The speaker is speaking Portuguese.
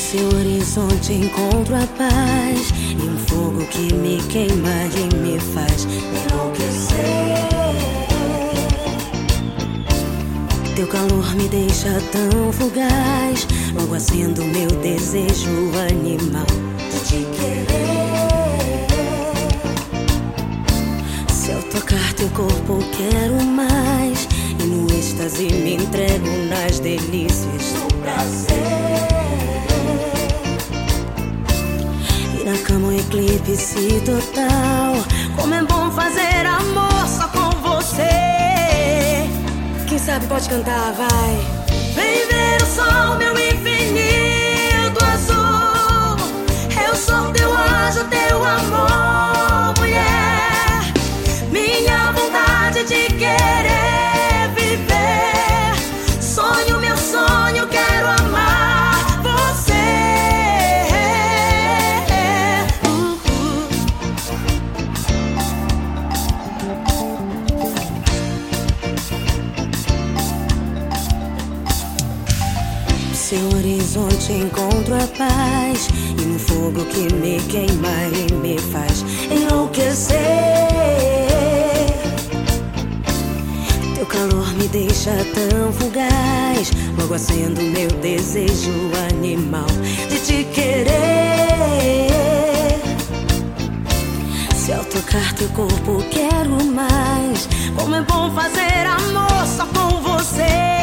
seu horizonte encontro a paz e um fogo que me queima e me faz enlouquecer. Teu calor me deixa tão fugaz, logo acendo meu desejo animal de te querer. Se eu tocar teu corpo quero mais, e no êxtase me entrego nas delícias do prazer. E na cama um eclipse total, como é bom fazer amor só com você. Quem sabe pode cantar, vai. Vem ver o sol, meu infinito azul. Eu sou teu anjo, teu amor, mulher. Minha vontade de querer viver. Sonho, meu sonho, quero amar você. Seu horizonte encontro a paz e um fogo que me queima e me faz enlouquecer. Teu calor me deixa tão fugaz, logo acendo meu desejo animal de te querer. Se ao tocar teu corpo quero mais, como é bom fazer amor só com você.